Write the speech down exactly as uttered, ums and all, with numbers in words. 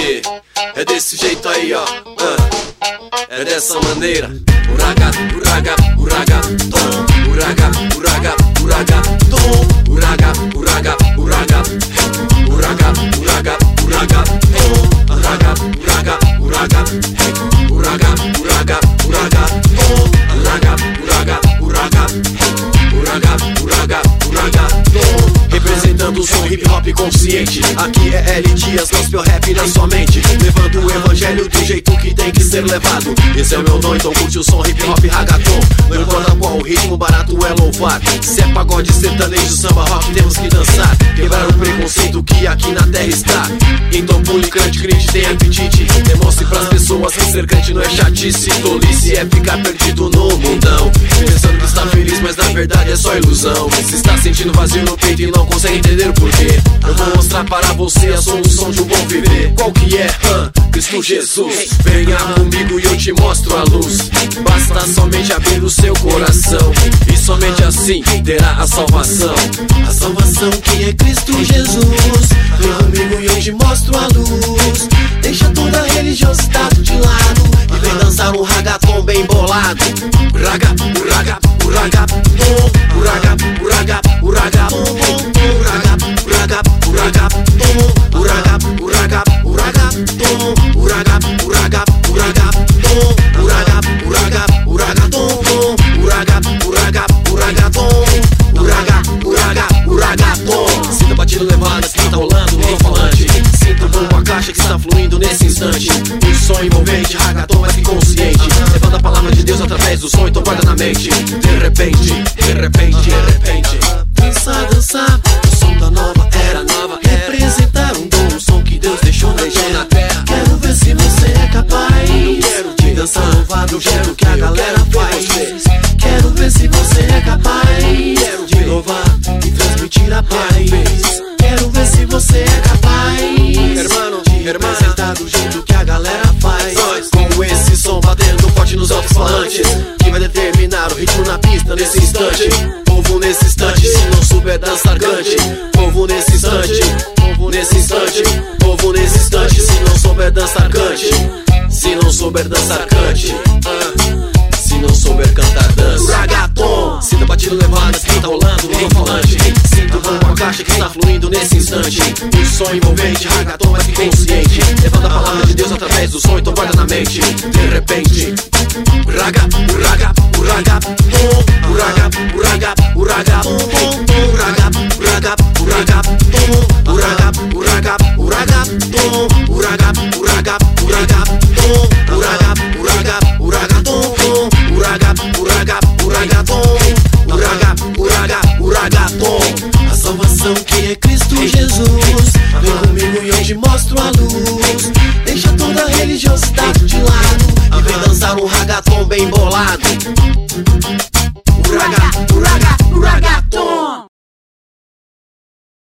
porque é desse jeito aí, ó. Ah, é dessa maneira. Uraga, uraga, uraga, tom. Uraga, uraga, uraga, tom. Uraga, uraga, uraga, uraga, uraga, uraga, tom. Uraga, uraga, uraga, uraga, uraga, uraga, tom. Uraga, uraga, uraga, uraga, uraga, uraga, tom. Representando o som hip hop consciente. Aqui é L Dias, gospel rap na sua mente, levando o evangelho do jeito que tem que ser levado. Esse é o meu dom, então curte o som hip hop ragaton. Não importa qual o ritmo, barato é louvar. Se é pagode, sertanejo, samba, rock, temos que dançar. Quebrar o preconceito que aqui na terra está. Então pule, cante, grite, tem apetite. Demonstre pras pessoas que ser crente não é chatice. Tolice é ficar perdido no mundão, pensando que está feliz, mas na verdade é só ilusão. Se está sentindo vazio no peito e não consegue entender o porquê, eu vou mostrar para você a solução de um bom viver. Qual que é? Hã? Cristo Jesus. Venha comigo e eu te mostro a luz. Basta somente abrir o seu coração, e somente assim terá a salvação. A salvação que é Cristo Jesus. Vem comigo e eu te mostro a luz. Deixa toda a religiosidade de lado e vem dançar um ragaton bem bolado. Uraga, uraga, uraga, tom. Uraga, uraga, uraga, tom. Uraga, uraga, uraga, tom. Uraga, uraga, uraga, tom. Uraga, uraga, uraga, tom. Uraga, uraga, uraga, tom. Uraga, uraga, uraga, tom. Uraga, uraga, uraga, tom. Sinta a batida levada que está rolando no falante. Sinta o bom a caixa que está fluindo nesse instante. Um som envolvente, ragaton mais que consciente, levando a palavra de Deus através do som, então guarda na mente. De repente, de repente, de repente, dançar, dançar, o som da nova era, nova era. Representar um dom, um som que Deus deixou na terra. Quero ver se você é capaz. quero te dançar louvado, o jeito que a galera faz. Quero ver se você é capaz. Quero de louvar e transmitir a paz. Quero ver se você é capaz, hermano, de representar do jeito que a galera faz. Nós, com esse som batendo forte nos altos falantes, que vai determinar o ritmo na pista nesse instante. Povo nesse instante, se não souber dançar cante. Povo nesse instante, povo nesse instante, povo nesse instante, se não souber dançar cante. Se não souber dançar cante. Ah. Se não souber cantar, dança. Ragaton. Sinta a batida levada que tá rolando no falante. Sinta o bom a caixa que está fluindo nesse instante. Um som envolvente, ragaton mais que consciente, levando a palavra de Deus através do som, então guarda na mente. De repente, uraga, uraga, uraga, tom. Uraga, uraga, uraga, tom. Uraga, uraga, uraga, tom. Uraga, uraga, uraga, tom. Uraga, uraga, uraga, tom. Uraga, uraga, uraga, tom. Uraga, uraga, uraga, tom. Uraga, uraga, uraga, tom. a salvação que é Cristo Jesus. Vem comigo e eu te mostro a luz. Deixa toda a religiosidade de lado e vem dançar um ragaton bem bolado.